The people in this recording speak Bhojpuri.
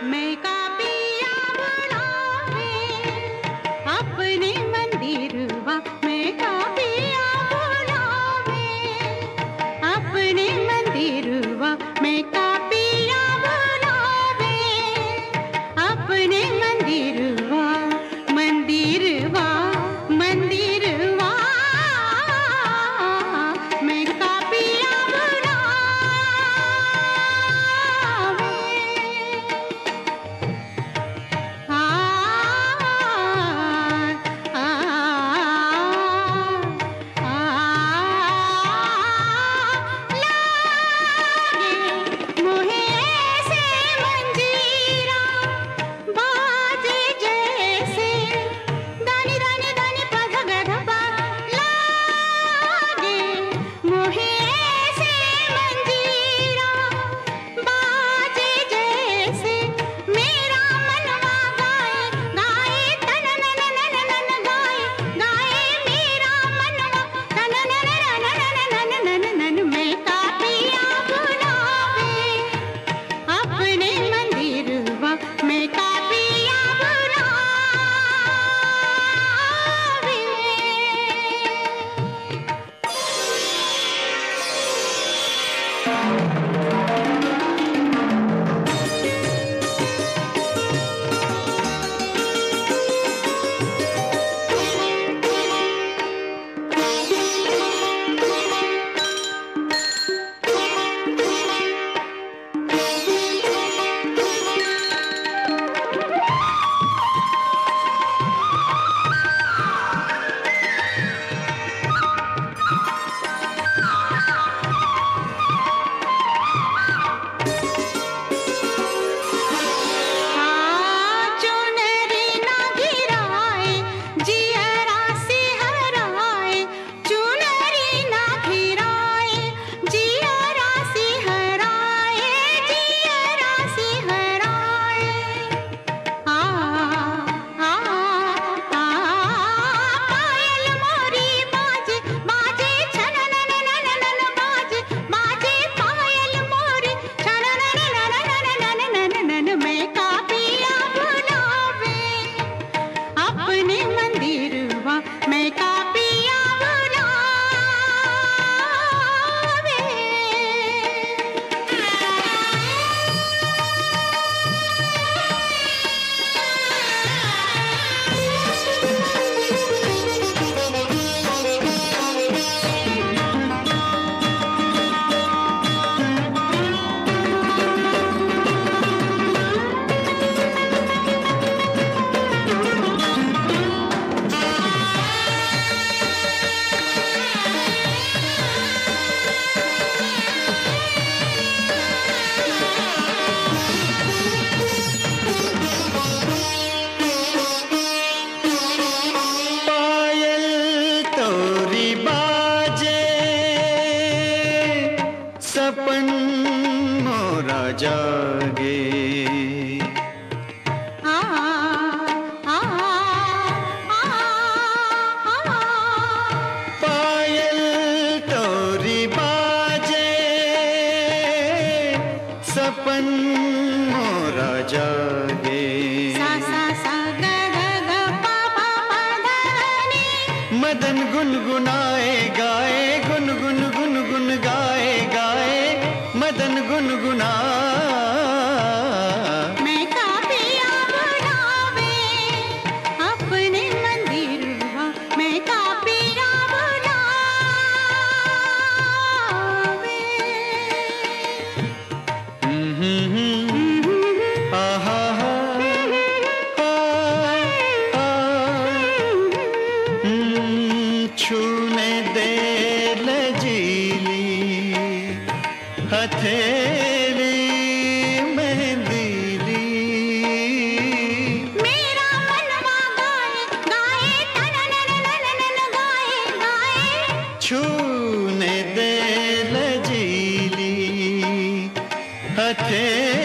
मैं का पिया बुलावे अपने मंदिरवा मैं का पिया बुलावे अपने मंदिरवा मैं का पिया बुलावे अपने मंदिरवा मंदिरवा मंदिरवा मैं का पिया बुलावे आ आ लागे मोहे ऐसे मंजीरा बाजे जैसे दानी दानी दानी पध गध पा लागे मोहे ऐसे मंजीरा बाजे जैसे मेरा मनवा गाए गाए तन नन नन नन गाए गाए मेरा मनवा तन नन नन नन नन नन मैं का पिया बुलावे अपने मंदिरवा मैं का पिया बुलावे चुनरी ना घिराए जियरा से हराए चुनरी ना घिराए जियरा से हराए जियरा से हराए आ पायल मोरी बाजे बाजे छन नन नन नन बाजे बाजे पायल मोरी छन नन नन नन नन नन मैं का पिया बुलावे अपने मंदिरवा मैं का पिया बुलावे पायल तोरी बाजे सपन मोरा जागे आ आ पायल तोरी बाजे सपन मोरा जागे सा सा सा ग ग ग पा पा पा ध नि मदन गुनगुनाए गाए गुनगुन गुनगुन गाए गाए मदन गुनगुना मैं का पिया बुलावे अपने मंदिरवा मैं का पिया बुलावे आहा हा छूने दे लजीली हथेली मेहंदीली मेरा मनवा गाए गाए तन नन नन नन गाए गाए छूने दे लजीली हथेली